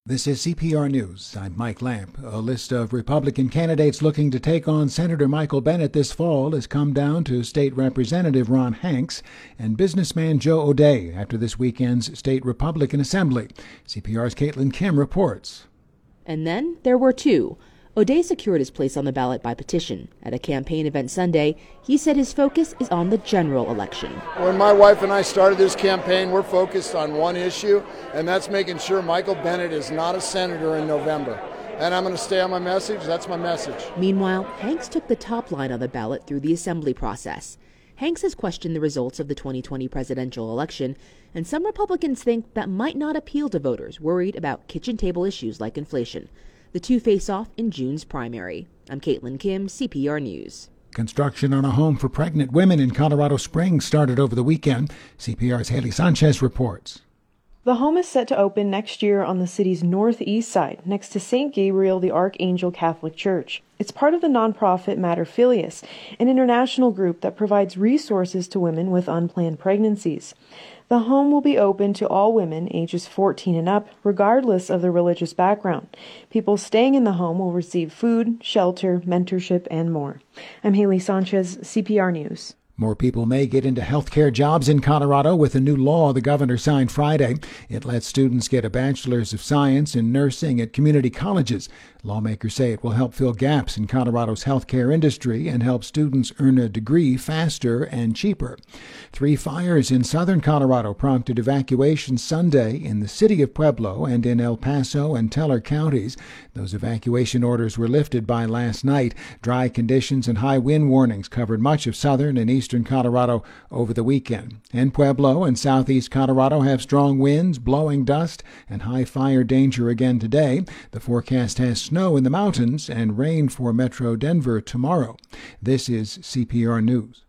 This is CPR News. I'm Mike Lamp. A list of Republican candidates looking to take on Senator Michael Bennet this fall has come down to State Representative Ron Hanks and businessman Joe O'Dea after this weekend's State Republican Assembly. CPR's Caitlin Kim reports. And then there were two. O'Dea secured his place on the ballot by petition. At a campaign event Sunday, he said his focus is on the general election. When my wife and I started this campaign, we're focused on one issue, and that's making sure Michael Bennet is not a senator in November. And I'm going to stay on my message. That's my message. Meanwhile, Hanks took the top line on the ballot through the assembly process. Hanks has questioned the results of the 2020 presidential election, and some Republicans think that might not appeal to voters worried about kitchen table issues like inflation. The two face off in June's primary. I'm Caitlin Kim, CPR News. Construction on a home for pregnant women in Colorado Springs started over the weekend. CPR's Haley Sanchez reports. The home is set to open next year on the city's northeast side, next to St. Gabriel the Archangel Catholic Church. It's part of the nonprofit Mater Filius, an international group that provides resources to women with unplanned pregnancies. The home will be open to all women ages 14 and up, regardless of their religious background. People staying in the home will receive food, shelter, mentorship, and more. I'm Haley Sanchez, CPR News. More people may get into healthcare jobs in Colorado with a new law the governor signed Friday. It lets students get a bachelor's of science in nursing at community colleges. Lawmakers say it will help fill gaps in Colorado's healthcare industry and help students earn a degree faster and cheaper. 3 fires in southern Colorado prompted evacuations Sunday in the city of Pueblo and in El Paso and Teller counties. Those evacuation orders were lifted by last night. Dry conditions and high wind warnings covered much of southern and eastern Colorado over the weekend. And Pueblo and southeast Colorado have strong winds, blowing dust, and high fire danger again today. The forecast has snow in the mountains and rain for Metro Denver tomorrow. This is CPR News.